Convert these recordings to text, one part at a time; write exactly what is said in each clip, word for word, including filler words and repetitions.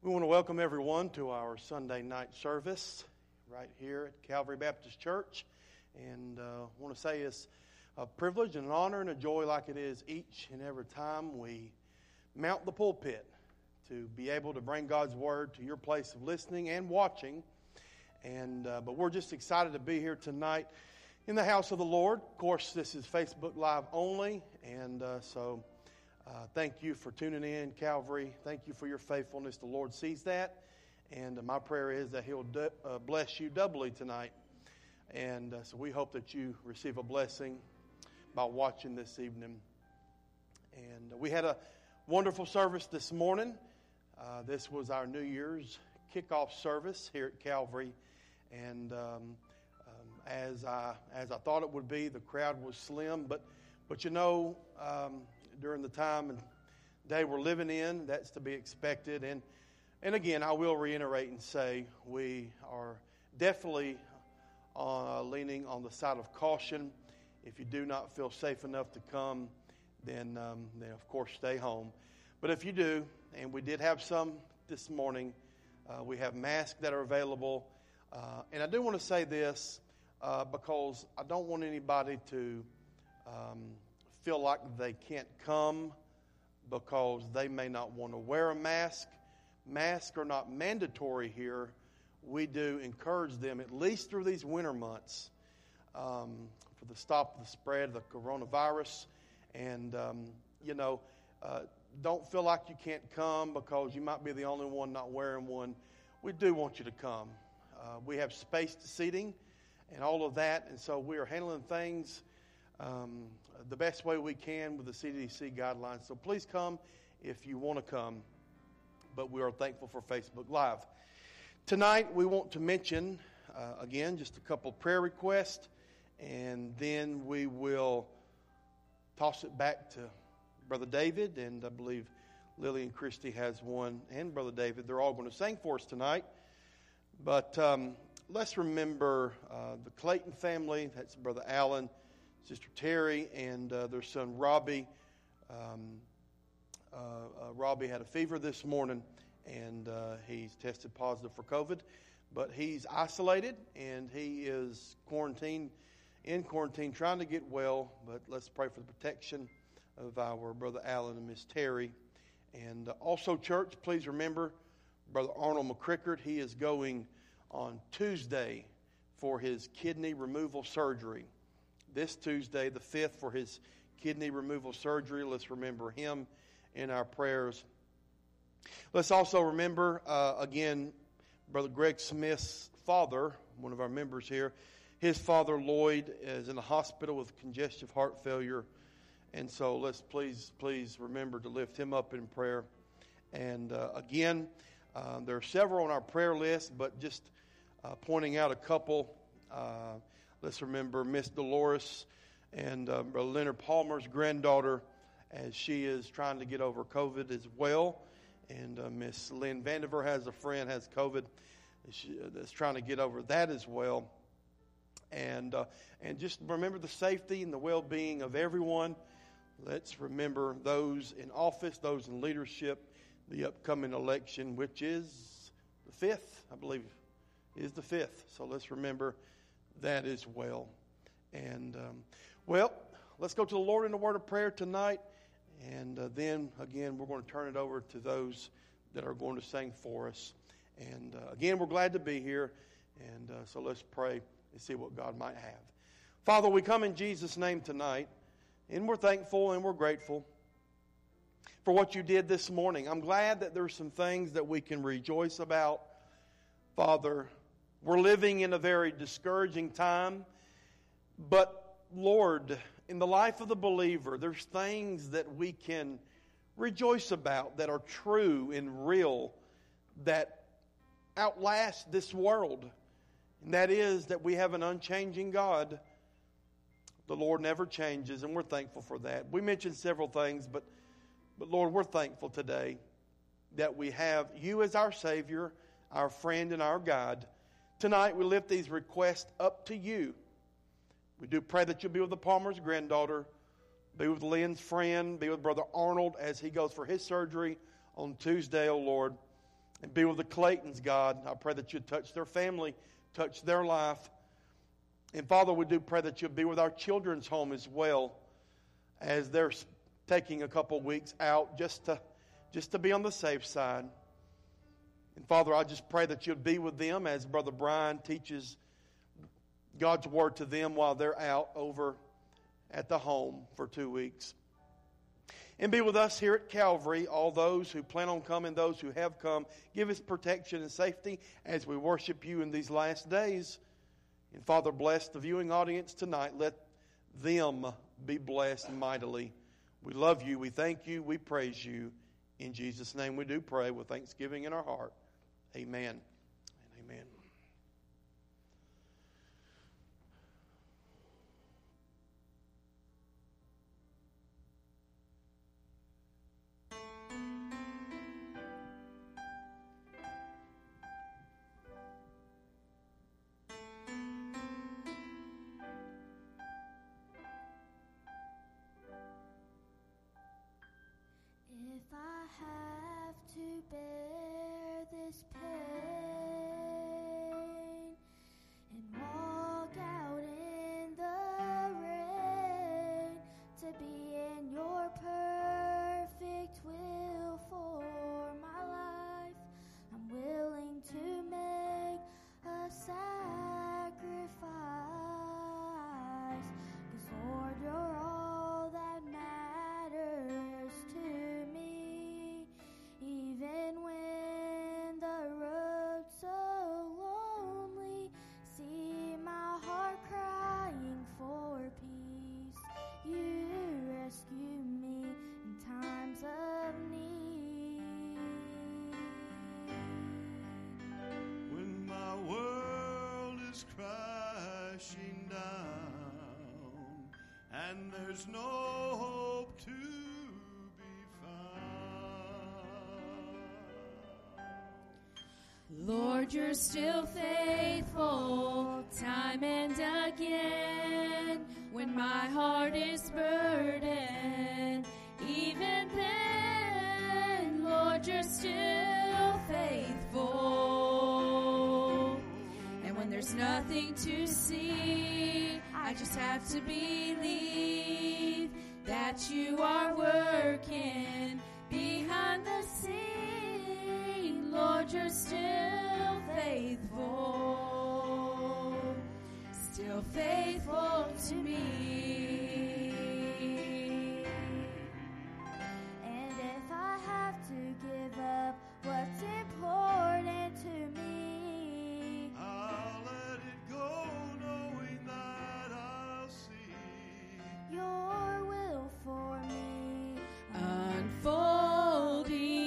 We want to welcome everyone to our Sunday night service right here at Calvary Baptist Church. And uh, I want to say it's a privilege and an honor and a joy like it is each and every time we mount the pulpit to be able to bring God's Word to your place of listening and watching. And uh, but we're just excited to be here tonight in the house of the Lord. Of course, this is Facebook Live only, and uh, so... Uh, thank you for tuning in, Calvary. Thank you for your faithfulness. The Lord sees that. And uh, my prayer is that He'll du- uh, bless you doubly tonight. And uh, so we hope that you receive a blessing by watching this evening. And uh, we had a wonderful service this morning. Uh, this was our New Year's kickoff service here at Calvary. And um, um, as I as I thought it would be, the crowd was slim. But, but you know... Um, during the time and day we're living in, that's to be expected. And and again, I will reiterate and say we are definitely uh, leaning on the side of caution. If you do not feel safe enough to come, then, um, then of course stay home. But if you do, and we did have some this morning, uh, we have masks that are available. Uh, and I do want to say this uh, because I don't want anybody to... Um, feel like they can't come because they may not want to wear a mask. Masks are not mandatory here. We do encourage them, at least through these winter months, um, for the stop of the spread of the coronavirus. And, um, you know, uh, don't feel like you can't come because you might be the only one not wearing one. We do want you to come. Uh, we have spaced seating and all of that, and so we are handling things Um, the best way we can with the C D C guidelines. So please come if you want to come. But we are thankful for Facebook Live. Tonight we want to mention, uh, again, just a couple prayer requests. And then we will toss it back to Brother David. And I believe Lily and Christy has one. And Brother David. They're all going to sing for us tonight. But um, let's remember uh, the Clayton family. That's Brother Allen, Sister Terry, and uh, their son Robbie. Um, uh, uh, Robbie had a fever this morning, and uh, he's tested positive for COVID. But he's isolated, and he is quarantined, in quarantine, trying to get well. But let's pray for the protection of our Brother Allen and Miss Terry. And uh, also, church, please remember Brother Arnold McCrickard. He is going on Tuesday for his kidney removal surgery. This Tuesday, the fifth, for his kidney removal surgery. Let's remember him in our prayers. Let's also remember, uh, again, Brother Greg Smith's father, one of our members here. His father, Lloyd, is in the hospital with congestive heart failure. And so let's please, please remember to lift him up in prayer. And uh, again, uh, there are several on our prayer list, but just uh, pointing out a couple. Uh, Let's remember Miss Dolores and uh, Brother Leonard Palmer's granddaughter as she is trying to get over COVID as well. And uh, Miss Lynn Vandiver has a friend has COVID she, uh, that's trying to get over that as well. And uh, and just remember the safety and the well-being of everyone. Let's remember those in office, those in leadership, the upcoming election, which is the fifth, I believe, is the fifth. So let's remember that as well. And, um, well, let's go to the Lord in a word of prayer tonight. And uh, then, again, we're going to turn it over to those that are going to sing for us. And, uh, again, we're glad to be here. And uh, so let's pray and see what God might have. Father, we come in Jesus' name tonight. And we're thankful and we're grateful for what you did this morning. I'm glad that there's some things that we can rejoice about. Father, we're living in a very discouraging time, but Lord, in the life of the believer, there's things that we can rejoice about that are true and real, that outlast this world. And that is that we have an unchanging God. The Lord never changes, and we're thankful for that. We mentioned several things, but, but Lord, we're thankful today that we have you as our Savior, our friend, and our God. Tonight we lift these requests up to you. We do pray that you'll be with the Palmer's granddaughter, be with Lynn's friend, be with Brother Arnold as he goes for his surgery on Tuesday, oh Lord. And be with the Claytons, God. I pray that you'd touch their family, touch their life. And Father, we do pray that you'd be with our children's home as well, as they're taking a couple weeks out just to, just to be on the safe side. And Father, I just pray that you'd be with them as Brother Brian teaches God's Word to them while they're out over at the home for two weeks. And be with us here at Calvary, all those who plan on coming, those who have come. Give us protection and safety as we worship you in these last days. And Father, bless the viewing audience tonight. Let them be blessed mightily. We love you. We thank you. We praise you. In Jesus' name we do pray with thanksgiving in our heart. Amen and amen. If I have to bear this pain and walk out in the rain to be in your perfect will for my life, I'm willing to make a sacrifice, 'cause Lord, you're all that matters to me. Even when the road's so lonely, see my heart crying for peace. You rescue me in times of need. When my world is crashing down and there's no hope to Lord, you're still faithful time and again. When my heart is burdened, even then, Lord, you're still faithful. And when there's nothing to see, I just have to believe that you are working behind the scenes. Lord, you're still faithful, still faithful to me. And if I have to give up what's important to me, I'll let it go, knowing that I'll see your will for me unfolding.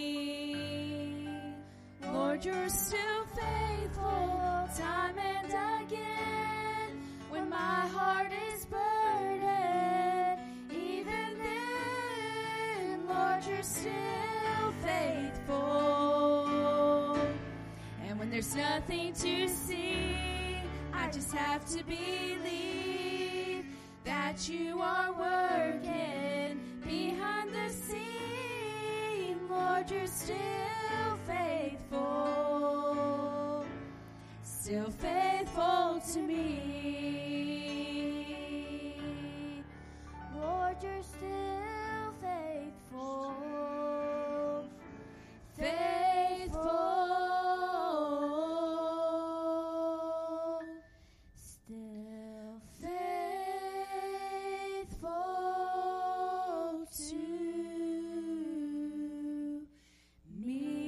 Lord, you're still faithful time and again. When my heart is burdened, even then, Lord, you're still faithful. And when there's nothing to see, I just have to believe that you are working behind the scene. Lord, you're still faithful, still faithful to me. Lord, you're still faithful, Faithful, still faithful to me.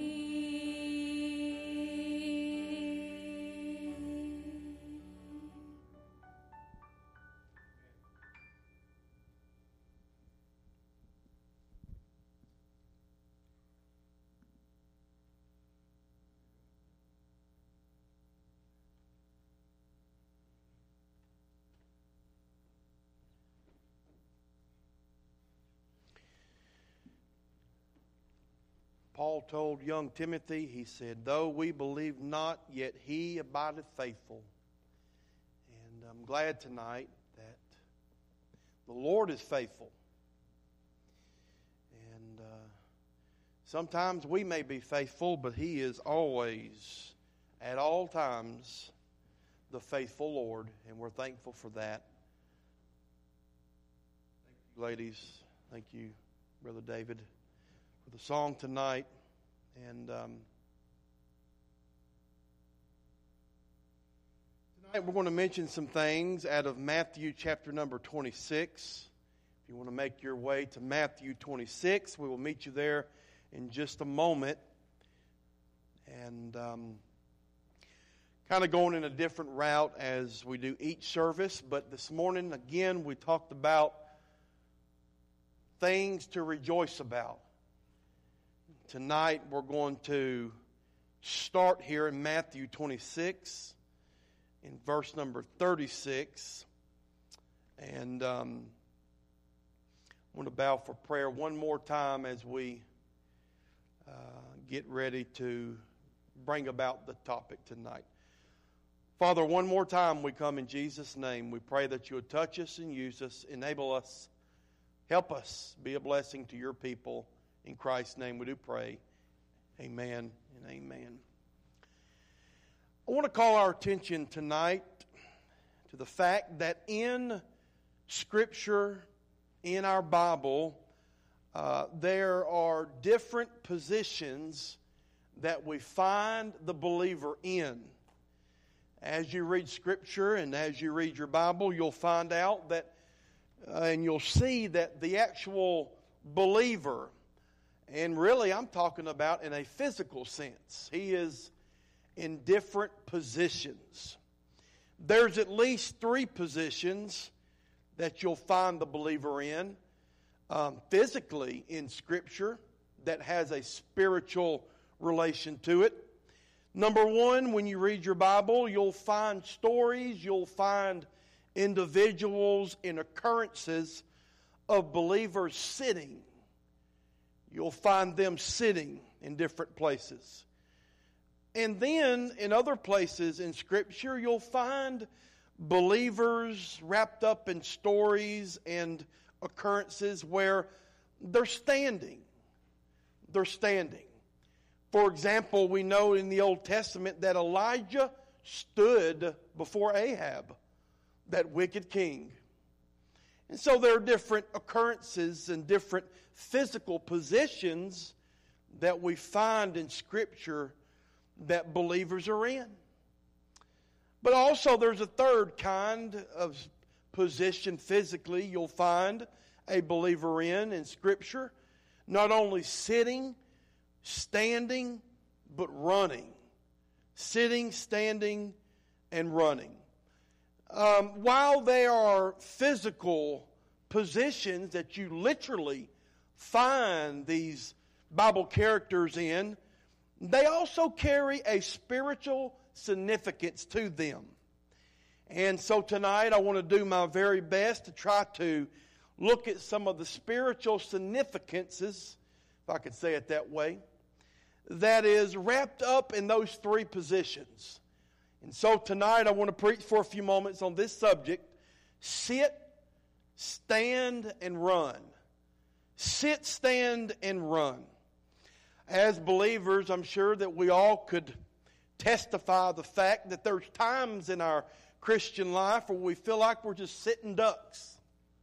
Paul told young Timothy, he said, though we believe not, yet he abideth faithful. And I'm glad tonight that the Lord is faithful. And uh, Sometimes we may be faithful, but He is always, at all times, the faithful Lord, and we're thankful for that. Thank you, ladies. Thank you, Brother David, for the song tonight. And um, tonight we're going to mention some things out of Matthew chapter number twenty-six. If you want to make your way to Matthew twenty-six, we will meet you there in just a moment. And um, kind of going in a different route as we do each service. But this morning, again, we talked about things to rejoice about. Tonight, we're going to start here in Matthew twenty-six, in verse number thirty-six. And um, I want to bow for prayer one more time as we uh, get ready to bring about the topic tonight. Father, one more time we come in Jesus' name. We pray that you would touch us and use us, enable us, help us be a blessing to your people. In Christ's name we do pray. Amen and amen. I want to call our attention tonight to the fact that in Scripture, in our Bible, uh, there are different positions that we find the believer in. As you read Scripture and as you read your Bible, you'll find out that, uh, and you'll see that the actual believer, and really I'm talking about in a physical sense, he is in different positions. There's at least three positions that you'll find the believer in, um, physically in Scripture, that has a spiritual relation to it. Number one, when you read your Bible, you'll find stories, you'll find individuals and occurrences of believers sitting. You'll find them sitting in different places. And then in other places in Scripture, you'll find believers wrapped up in stories and occurrences where they're standing. They're standing. For example, we know in the Old Testament that Elijah stood before Ahab, that wicked king. And so there are different occurrences and different physical positions that we find in Scripture that believers are in. But also there's a third kind of position physically you'll find a believer in in Scripture. Not only sitting, standing, but running. Sitting, standing, and running. Um, while they are physical positions that you literally find these Bible characters in, they also carry a spiritual significance to them. And so tonight I want to do my very best to try to look at some of the spiritual significances, if I could say it that way, that is wrapped up in those three positions. And so tonight I want to preach for a few moments on this subject: sit, stand, and run. Sit, stand, and run. As believers, I'm sure that we all could testify the fact that there's times in our Christian life where we feel like we're just sitting ducks,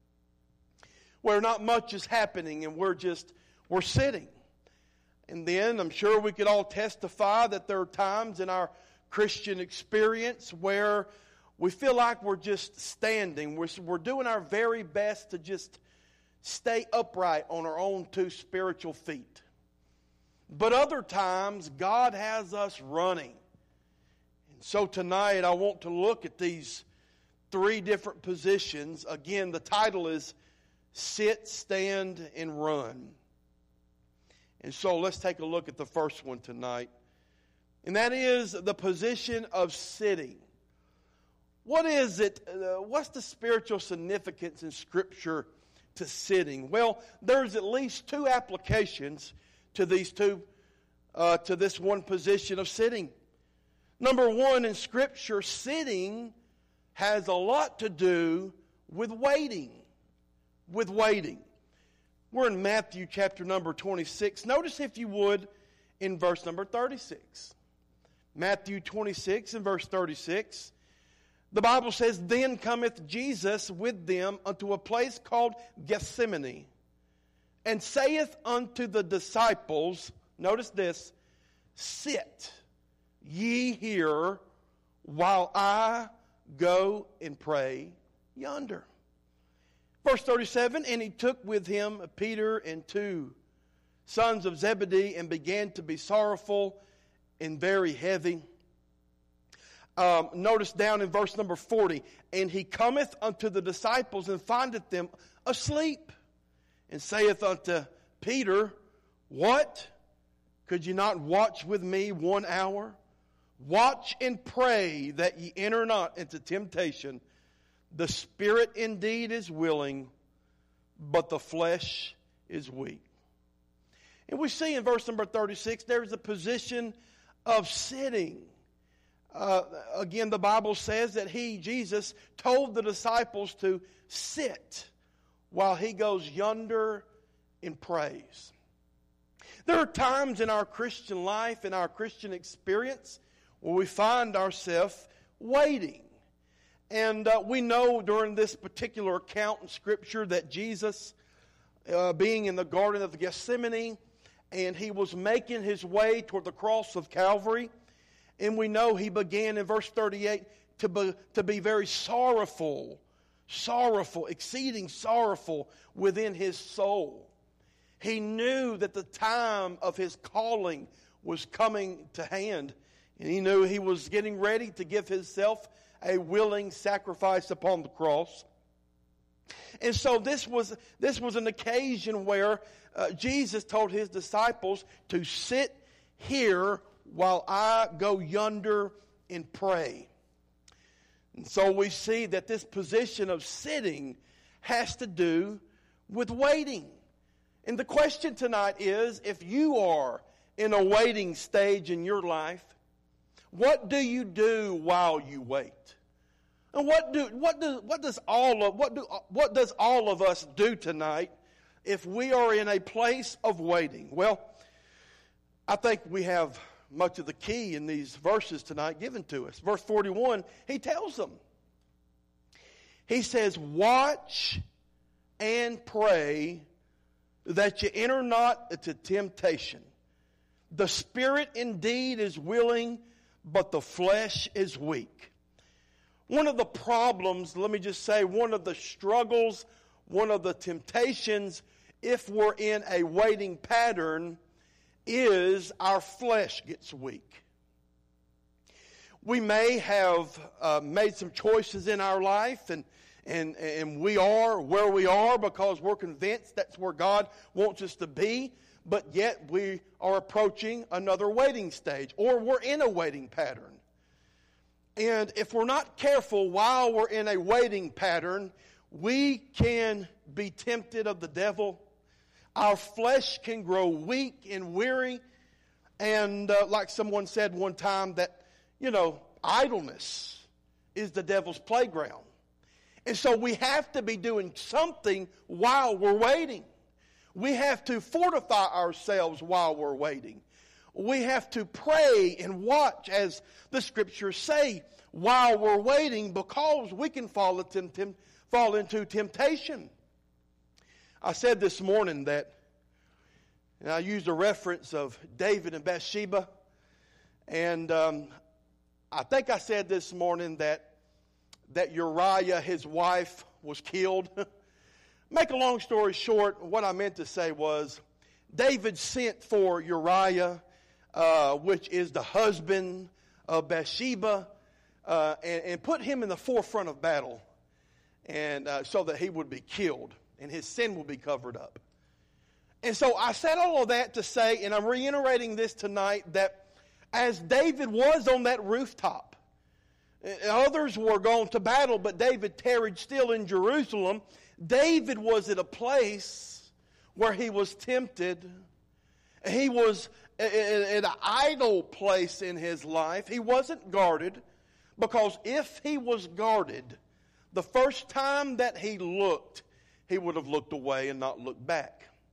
where not much is happening and we're just, we're sitting. And then I'm sure we could all testify that there are times in our Christian experience where we feel like we're just standing. We're, we're doing our very best to just stay upright on our own two spiritual feet. But other times, God has us running. And so tonight, I want to look at these three different positions. Again, the title is Sit, Stand, and Run. And so let's take a look at the first one tonight. And that is the position of sitting. What is it? Uh, what's the spiritual significance in Scripture to sitting? Well, there's at least two applications to these two, uh, to this one position of sitting. Number one, in Scripture, sitting has a lot to do with waiting. With waiting. We're in Matthew chapter number twenty-six. Notice, if you would, in verse number thirty-six. Matthew twenty-six and verse thirty-six. The Bible says, Then cometh Jesus with them unto a place called Gethsemane, and saith unto the disciples, notice this, Sit ye here while I go and pray yonder. Verse thirty-seven, And he took with him Peter and two sons of Zebedee, and began to be sorrowful and very heavy. Um, notice down in verse number forty, And he cometh unto the disciples, and findeth them asleep, and saith unto Peter, What? Could ye not watch with me one hour? Watch and pray that ye enter not into temptation. The spirit indeed is willing, but the flesh is weak. And we see in verse number thirty-six, there's a position of sitting. Uh, again, the Bible says that he, Jesus, told the disciples to sit while he goes yonder and prays. There are times in our Christian life, in our Christian experience, where we find ourselves waiting. And uh, we know during this particular account in Scripture that Jesus, uh, being in the Garden of Gethsemane, and he was making his way toward the cross of Calvary. And we know he began in verse thirty-eight to be, to be very sorrowful, sorrowful, exceeding sorrowful within his soul. He knew that the time of his calling was coming to hand. And he knew he was getting ready to give himself a willing sacrifice upon the cross. And so this was, this was an occasion where uh, Jesus told his disciples to sit here while I go yonder and pray. And so we see that this position of sitting has to do with waiting. And the question tonight is, if you are in a waiting stage in your life, what do you do while you wait? And what do what do what does all of what do what does all of us do tonight if we are in a place of waiting? Well, I think we have much of the key in these verses tonight given to us. Verse forty-one, he tells them. He says, Watch and pray that you enter not into temptation. The spirit indeed is willing, but the flesh is weak. One of the problems, let me just say, one of the struggles, one of the temptations, if we're in a waiting pattern, is our flesh gets weak. We may have uh, made some choices in our life, and, and, and we are where we are because we're convinced that's where God wants us to be, but yet we are approaching another waiting stage, or we're in a waiting pattern. And if we're not careful while we're in a waiting pattern, we can be tempted of the devil. Our flesh can grow weak and weary. And uh, like someone said one time that, you know, idleness is the devil's playground. And so we have to be doing something while we're waiting. We have to fortify ourselves while we're waiting. We have to pray and watch, as the Scriptures say, while we're waiting, because we can fall into, fall into temptation. I said this morning that, and I used a reference of David and Bathsheba, and um, I think I said this morning that, that Uriah, his wife, was killed. Make a long story short, what I meant to say was, David sent for Uriah, uh, which is the husband of Bathsheba, uh, and, and put him in the forefront of battle, and uh, so that he would be killed and his sin will be covered up. And so I said all of that to say, and I'm reiterating this tonight, that as David was on that rooftop, others were going to battle, but David tarried still in Jerusalem. David was at a place where he was tempted. He was at an idle place in his life. He wasn't guarded, because if he was guarded, the first time that he looked, he would have looked away and not looked back.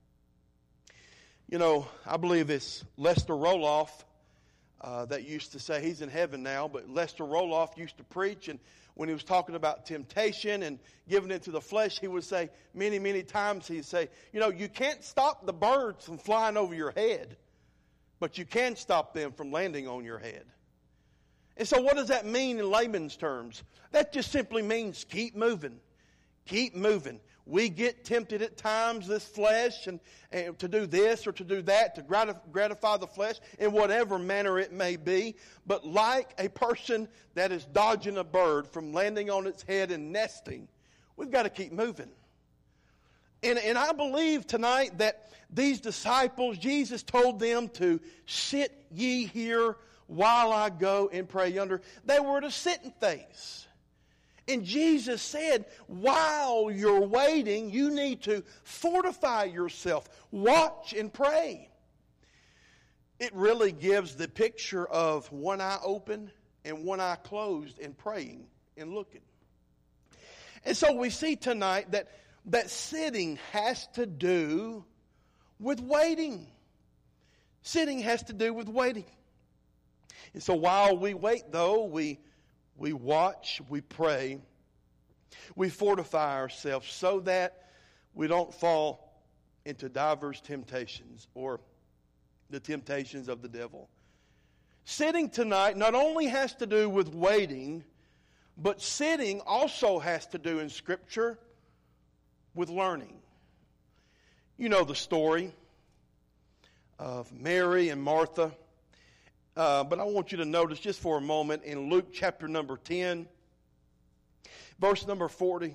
You know, I believe it's Lester Roloff uh, that used to say, he's in heaven now, but Lester Roloff used to preach, and when he was talking about temptation and giving it to the flesh, he would say many, many times, he'd say, you know, you can't stop the birds from flying over your head, but you can stop them from landing on your head. And so what does that mean in layman's terms? That just simply means keep moving. Keep moving. We get tempted at times, this flesh, and, and to do this or to do that, to gratif- gratify the flesh in whatever manner it may be. But like a person that is dodging a bird from landing on its head and nesting, we've got to keep moving. And, and I believe tonight that these disciples, Jesus told them to sit ye here while I go and pray yonder. They were at a sitting phase. And Jesus said, while you're waiting, you need to fortify yourself. Watch and pray. It really gives the picture of one eye open and one eye closed and praying and looking. And so we see tonight that, that sitting has to do with waiting. Sitting has to do with waiting. And so while we wait, though, we We watch, we pray, we fortify ourselves so that we don't fall into diverse temptations or the temptations of the devil. Sitting tonight not only has to do with waiting, but sitting also has to do in Scripture with learning. You know the story of Mary and Martha. Uh, but I want you to notice just for a moment in Luke chapter number ten, verse number forty,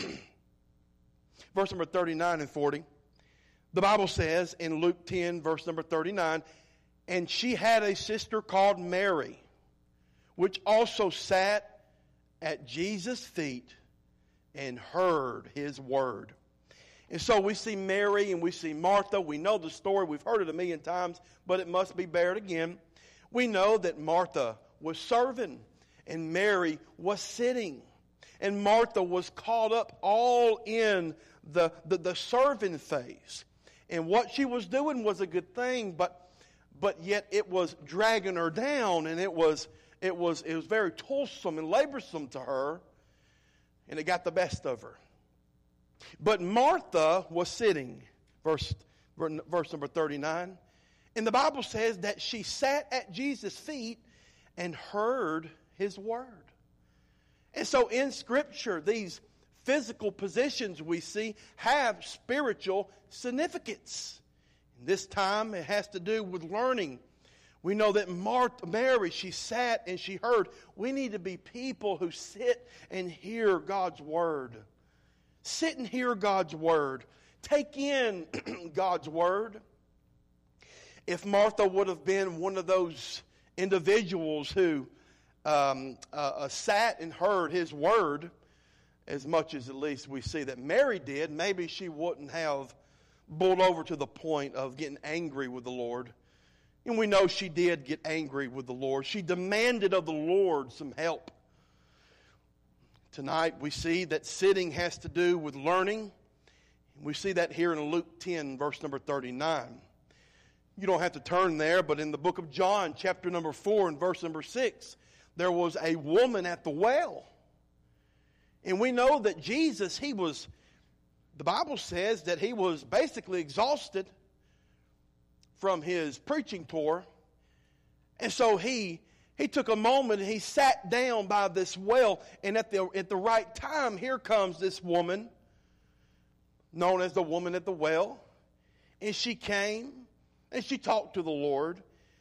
verse number thirty-nine and forty. The Bible says in Luke ten, verse number thirty-nine, and she had a sister called Mary, which also sat at Jesus' feet and heard his word. And so we see Mary and we see Martha. We know the story. We've heard it a million times, but it must be bared again. We know that Martha was serving and Mary was sitting. And Martha was caught up all in the, the, the serving phase. And what she was doing was a good thing, but but yet it was dragging her down, and it was it was it was very toilsome and laborsome to her, and it got the best of her. But Martha was sitting, verse verse number thirty-nine. And the Bible says that she sat at Jesus' feet and heard his word. And so in Scripture, these physical positions we see have spiritual significance. In this time, it has to do with learning. We know that Martha, Mary, she sat and she heard. We need to be people who sit and hear God's word. Sit and hear God's word. Take in God's word. If Martha would have been one of those individuals who um, uh, uh, sat and heard his word, as much as at least we see that Mary did, maybe she wouldn't have boiled over to the point of getting angry with the Lord. And we know she did get angry with the Lord. She demanded of the Lord some help. Tonight we see that sitting has to do with learning. We see that here in Luke ten, verse number thirty-nine. You don't have to turn there, but in the book of John, chapter number four and verse number six, there was a woman at the well. And we know that Jesus, he was, the Bible says that he was basically exhausted from his preaching tour. And so he he took a moment and he sat down by this well. And at the, at the right time, here comes this woman, known as the woman at the well. And she came. And she talked to the Lord.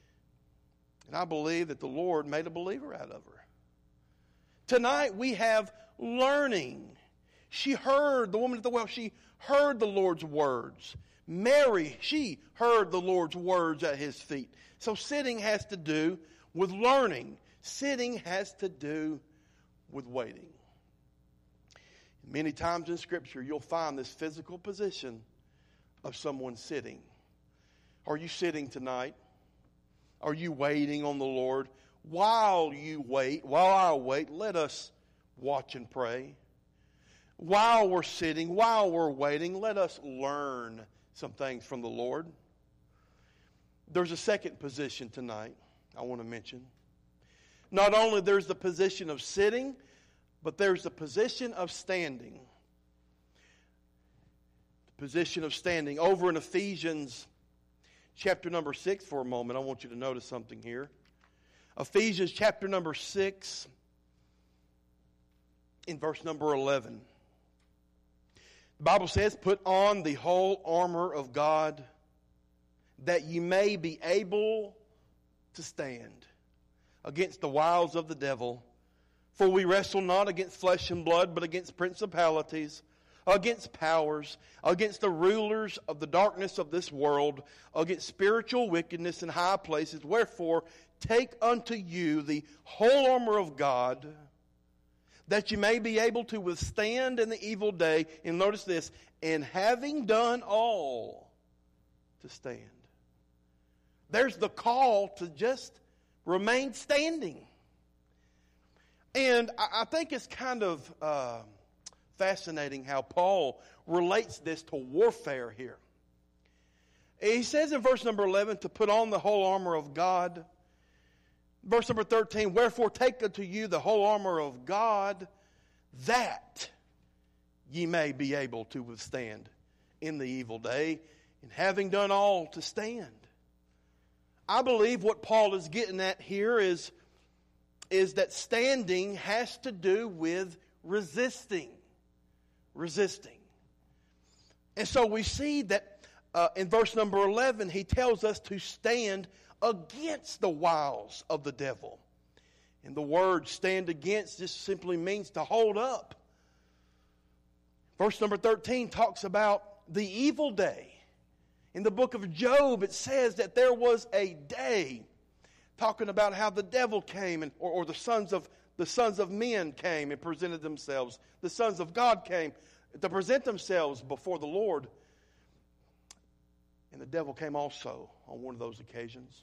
And I believe that the Lord made a believer out of her. Tonight we have learning. She heard, the woman at the well, she heard the Lord's words. Mary, she heard the Lord's words at his feet. So sitting has to do with learning. Sitting has to do with waiting. Many times in Scripture you'll find this physical position of someone sitting. Are you sitting tonight? Are you waiting on the Lord? While you wait, while I wait, let us watch and pray. While we're sitting, while we're waiting, let us learn some things from the Lord. there's a second position tonight I want to mention. Not only there's the position of sitting, but there's the position of standing. The position of standing. Over in Ephesians chapter number six for a moment, I want you to notice something here. Ephesians chapter number six, in verse number eleven. The Bible says, put on the whole armor of God, that ye may be able to stand against the wiles of the devil. For we wrestle not against flesh and blood, but against principalities, against powers, against the rulers of the darkness of this world, against spiritual wickedness in high places. Wherefore, take unto you the whole armor of God, that you may be able to withstand in the evil day. And notice this, and having done all, to stand. There's the call to just remain standing. And I think it's kind of uh, fascinating how Paul relates this to warfare here. He says in verse number eleven to put on the whole armor of God. Verse number thirteen, wherefore take unto you the whole armor of God, that ye may be able to withstand in the evil day, and having done all, to stand. I believe what Paul is getting at here is, is that standing has to do with resisting. Resisting. And so we see that uh, in verse number eleven, he tells us to stand against the wiles of the devil. And the word stand against just simply means to hold up. Verse number thirteen talks about the evil day. In the book of Job, it says that there was a day, talking about how the devil came, and, or, or the sons of the sons of men came and presented themselves. The sons of God came to present themselves before the Lord. And the devil came also on one of those occasions.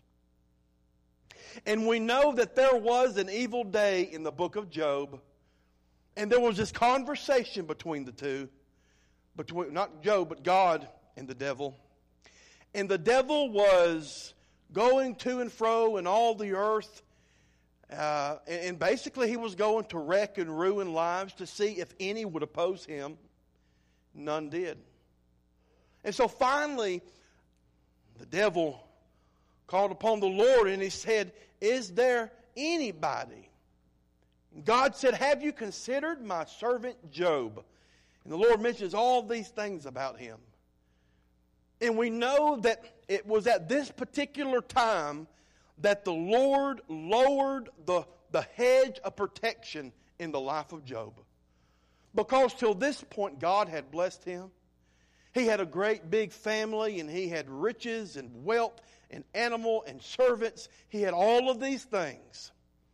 And we know that there was an evil day in the book of Job. And there was this conversation between the two. Between not Job, but God and the devil. And the devil was going to and fro in all the earth. Uh, and, and basically he was going to wreck and ruin lives to see if any would oppose him. None did. And so finally, the devil called upon the Lord and he said, is there anybody? And God said, have you considered my servant Job? And the Lord mentions all these things about him. And we know that it was at this particular time that the Lord lowered the, the hedge of protection in the life of Job. Because till this point, God had blessed him. He had a great big family, and he had riches and wealth and animal and servants. He had all of these things.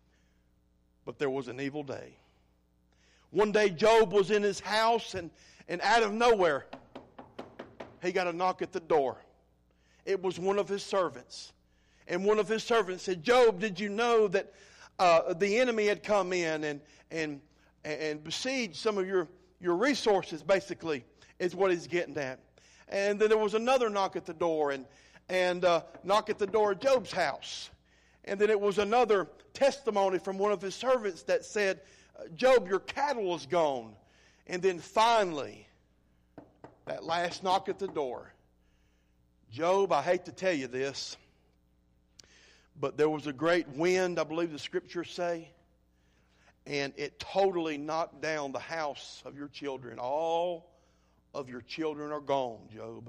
But there was an evil day. One day Job was in his house, and, and out of nowhere, he got a knock at the door. It was one of his servants. And one of his servants said, Job, did you know that uh, the enemy had come in and and and besieged some of your, your resources, basically, is what he's getting at. And then there was another knock at the door, and, and uh, knock at the door of Job's house. And then it was another testimony from one of his servants that said, Job, your cattle is gone. And then finally, that last knock at the door. Job, I hate to tell you this, but there was a great wind, I believe the scriptures say, and it totally knocked down the house of your children. All of your children are gone, Job.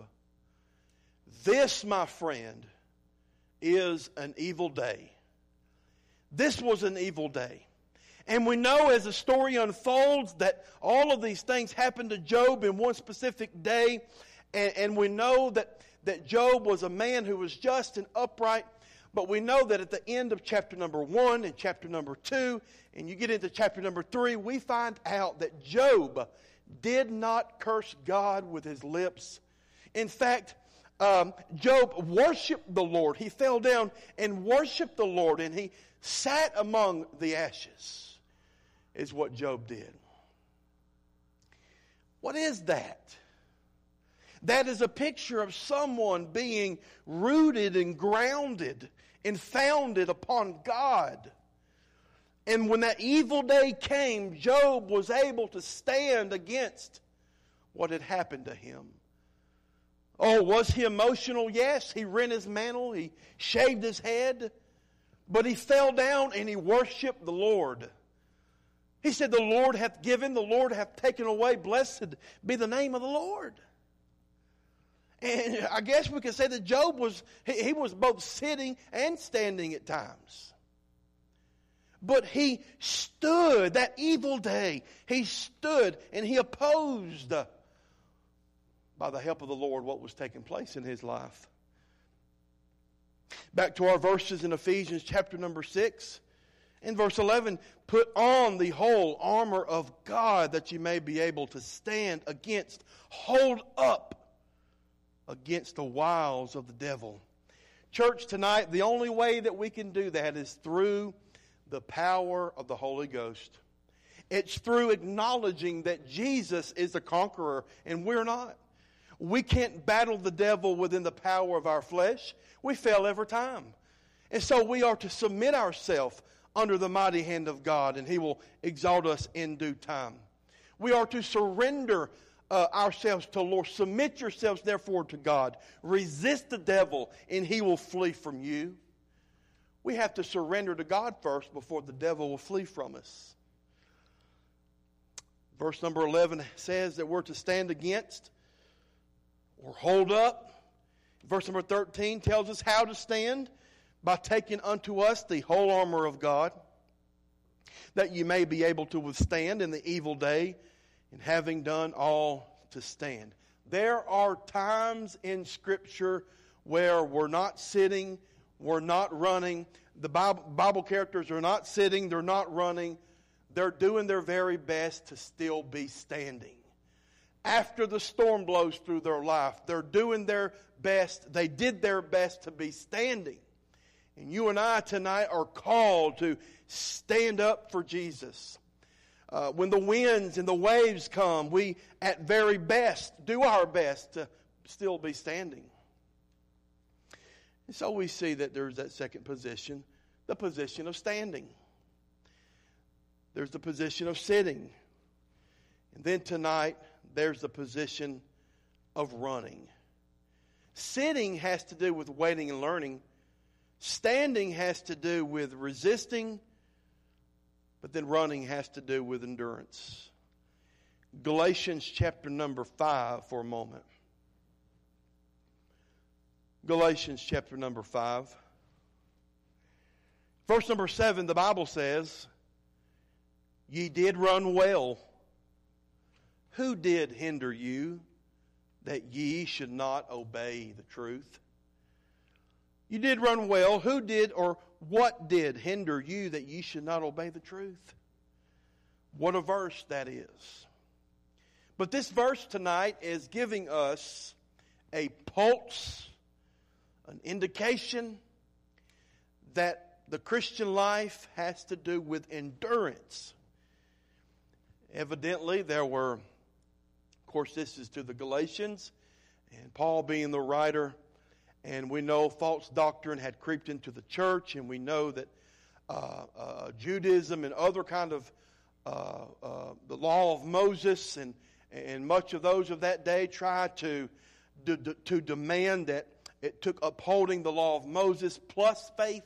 This, my friend, is an evil day. This was an evil day. And we know as the story unfolds that all of these things happened to Job in one specific day. And, and we know that, that Job was a man who was just and upright. But we know that at the end of chapter number one and chapter number two, and you get into chapter number three, we find out that Job did not curse God with his lips. In fact, um, Job worshiped the Lord. He fell down and worshiped the Lord, and he sat among the ashes, is what Job did. What is that? That is a picture of someone being rooted and grounded and founded upon God. And when that evil day came, Job was able to stand against what had happened to him. Oh, was he emotional? Yes. He rent his mantle. He shaved his head. But he fell down and he worshiped the Lord. He said, the Lord hath given, the Lord hath taken away. Blessed be the name of the Lord. And I guess we could say that Job was, he, he was both sitting and standing at times. But he stood that evil day. He stood and he opposed, by the help of the Lord, what was taking place in his life. Back to our verses in Ephesians chapter number six. In verse eleven, put on the whole armor of God that you may be able to stand against, hold up against the wiles of the devil. Church, tonight, the only way that we can do that is through the power of the Holy Ghost. It's through acknowledging that Jesus is the conqueror and we're not. We can't battle the devil within the power of our flesh. We fail every time. And so we are to submit ourselves under the mighty hand of God, and He will exalt us in due time. We are to surrender uh, ourselves to the Lord. Submit yourselves, therefore, to God. Resist the devil, and he will flee from you. We have to surrender to God first before the devil will flee from us. Verse number eleven says that we're to stand against or hold up. Verse number thirteen tells us how to stand, by taking unto us the whole armor of God, that you may be able to withstand in the evil day, and having done all to stand. There are times in Scripture where we're not sitting, we're not running. The Bible, Bible characters are not sitting, they're not running. They're doing their very best to still be standing. After the storm blows through their life, they're doing their best. They did their best to be standing. And you and I tonight are called to stand up for Jesus. Uh, when the winds and the waves come, we at very best do our best to still be standing. And so we see that there's that second position, the position of standing. There's the position of sitting. And then tonight, there's the position of running. Sitting has to do with waiting and learning. Standing has to do with resisting. But then running has to do with endurance. Galatians chapter number five for a moment. Galatians chapter number five. Verse number seven, the Bible says, ye did run well. Who did hinder you that ye should not obey the truth? You did run well. Who did or what did hinder you that ye should not obey the truth? What a verse that is. But this verse tonight is giving us a pulse, an indication that the Christian life has to do with endurance. Evidently, there were, of course, this is to the Galatians, and Paul being the writer, and we know false doctrine had creeped into the church, and we know that uh, uh, Judaism and other kind of uh, uh, the law of Moses and and much of those of that day tried to to, to demand that it took upholding the law of Moses plus faith.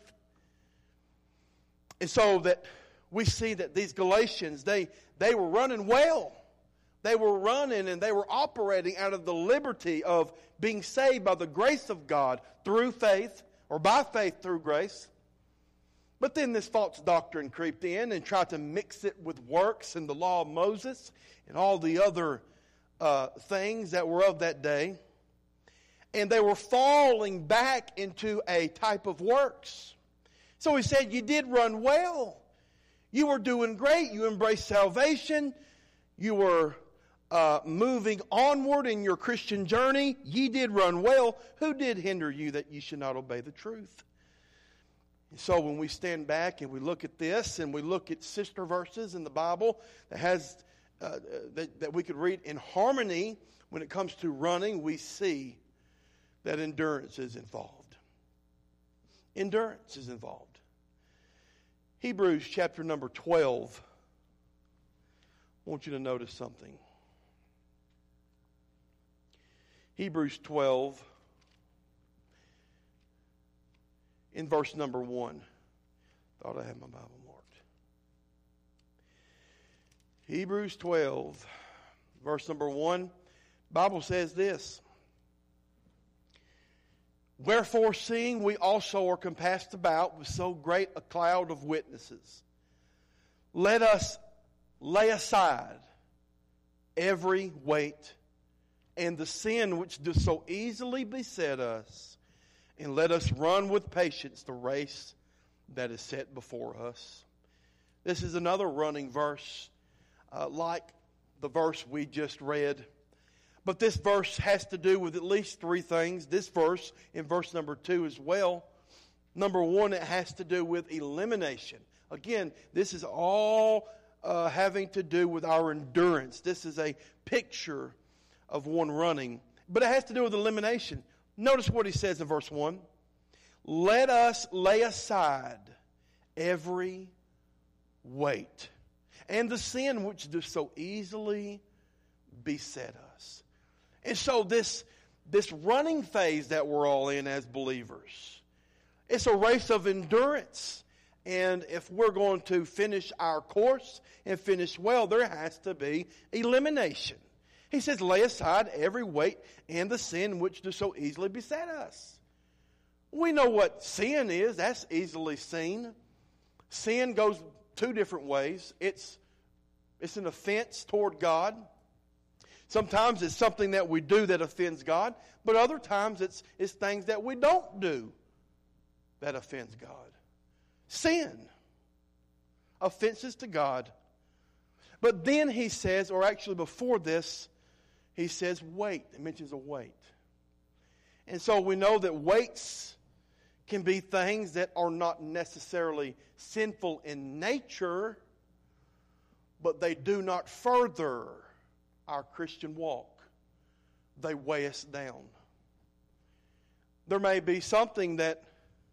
And so that we see that these Galatians, they, they were running well. They were running and they were operating out of the liberty of being saved by the grace of God through faith, or by faith through grace. But then this false doctrine creeped in and tried to mix it with works and the law of Moses and all the other uh, things that were of that day. And they were falling back into a type of works. So he said, you did run well. You were doing great. You embraced salvation. You were uh, moving onward in your Christian journey. Ye did run well. Who did hinder you that you should not obey the truth? And so when we stand back and we look at this and we look at sister verses in the Bible that has uh, that, that we could read in harmony when it comes to running, we see that endurance is involved. Endurance is involved. Hebrews chapter number twelve. I want you to notice something. Hebrews twelve, in verse number one. Thought I had my Bible marked. Hebrews twelve, verse number one. Bible says this. Wherefore, seeing we also are compassed about with so great a cloud of witnesses, let us lay aside every weight and the sin which does so easily beset us, and let us run with patience the race that is set before us. This is another running verse, uh, like the verse we just read. But this verse has to do with at least three things. This verse, in verse number two as well. Number one, it has to do with elimination. Again, this is all uh, having to do with our endurance. This is a picture of one running. But it has to do with elimination. Notice what he says in verse one. Let us lay aside every weight and the sin which does so easily beset us. And so this, this running phase that we're all in as believers, it's a race of endurance. And if we're going to finish our course and finish well, there has to be elimination. He says, lay aside every weight and the sin which does so easily beset us. We know what sin is. That's easily seen. Sin goes two different ways. It's, it's an offense toward God. Sometimes it's something that we do that offends God, but other times it's, it's things that we don't do that offends God. Sin. Offenses to God. But then he says, or actually before this, he says weight. He mentions a weight. And so we know that weights can be things that are not necessarily sinful in nature, but they do not further our Christian walk. They weigh us down. There may be something that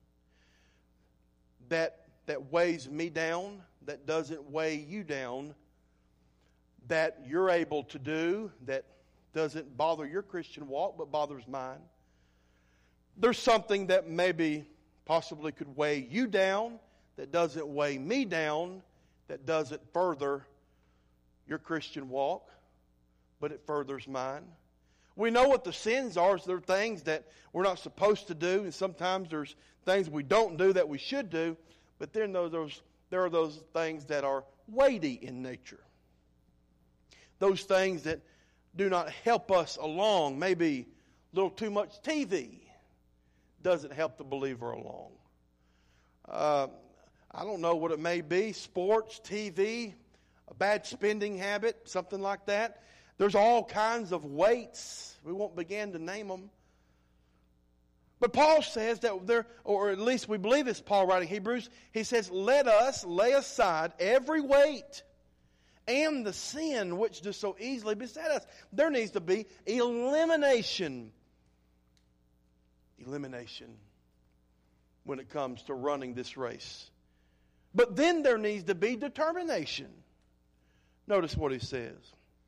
that that weighs me down, that doesn't weigh you down, that you're able to do, that doesn't bother your Christian walk, but bothers mine. There's something that maybe possibly could weigh you down, that doesn't weigh me down, that doesn't further your Christian walk, but it furthers mine. We know what the sins are. So there are things that we're not supposed to do, and sometimes there's things we don't do that we should do, but then those, there are those things that are weighty in nature. Those things that do not help us along. Maybe a little too much T V doesn't help the believer along. Uh, I don't know what it may be. Sports, T V, a bad spending habit, something like that. There's all kinds of weights. We won't begin to name them. But Paul says that there, or at least we believe it's Paul writing Hebrews, he says, let us lay aside every weight and the sin which does so easily beset us. There needs to be elimination. Elimination when it comes to running this race. But then there needs to be determination. Notice what he says.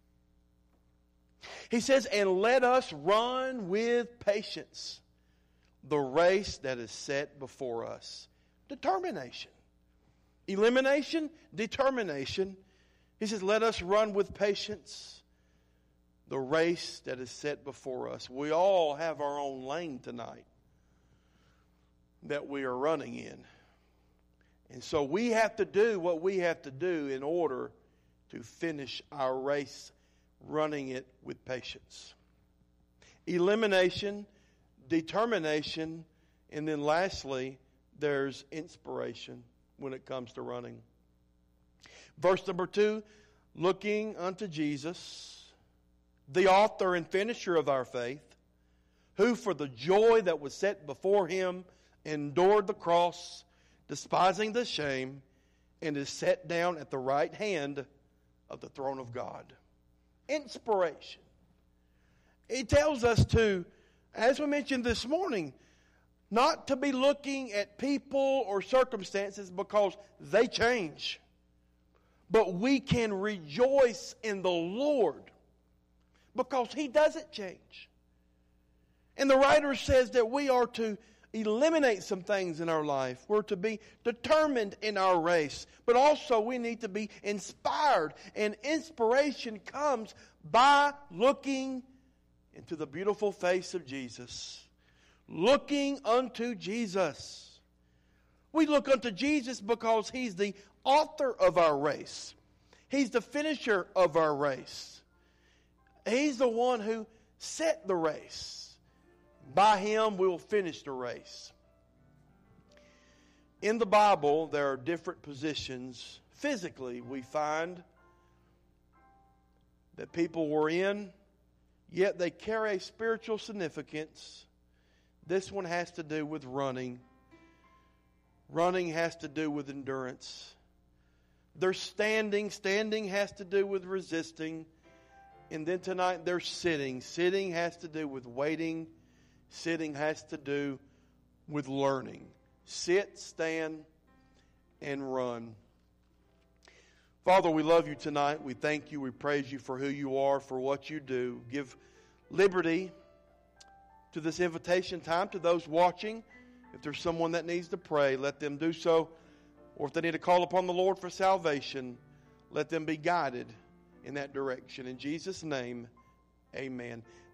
He says, and let us run with patience the race that is set before us. Determination. Elimination, determination. He says, let us run with patience the race that is set before us. We all have our own lane tonight that we are running in. And so we have to do what we have to do in order to finish our race, running it with patience. Elimination, determination, and then lastly, there's inspiration when it comes to running. Verse number two, looking unto Jesus, the author and finisher of our faith, who for the joy that was set before him endured the cross, despising the shame, and is set down at the right hand of the throne of God. Inspiration. It tells us to, as we mentioned this morning, not to be looking at people or circumstances because they change. But we can rejoice in the Lord because He doesn't change. And the writer says that we are to eliminate some things in our life. We're to be determined in our race. But also we need to be inspired. And inspiration comes by looking into the beautiful face of Jesus. Looking unto Jesus. We look unto Jesus because He's the author of our race. He's the finisher of our race. He's the one who set the race. By Him we will finish the race. In the Bible there are different positions. Physically we find that people were in, yet they carry a spiritual significance. This one has to do with running. Running has to do with endurance. They're standing. Standing has to do with resisting. And then tonight they're sitting. Sitting has to do with waiting. Sitting has to do with learning. Sit, stand, and run. Father, we love You tonight. We thank You. We praise You for who You are, for what You do. Give liberty to this invitation time to those watching. If there's someone that needs to pray, let them do so. Or if they need to call upon the Lord for salvation, let them be guided in that direction. In Jesus' name, amen.